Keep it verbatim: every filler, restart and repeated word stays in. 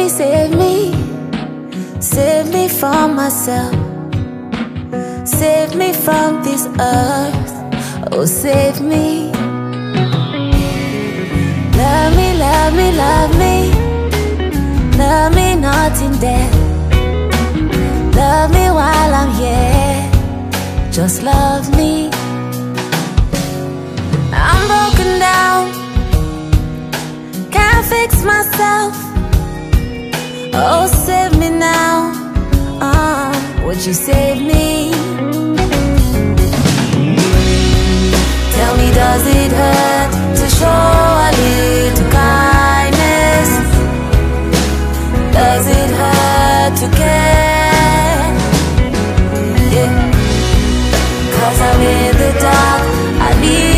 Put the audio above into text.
me, save me, save me from myself. Save me from this earth, oh save me. Love me, love me, love me, love me not in death. Love me while I'm here, just love me. I'm broken down, can't fix myself. Oh save me now, uh, would you save me? Tell me, does it hurt to show a little kindness? Does it hurt to care? Yeah. 'Cause I'm in the dark, I need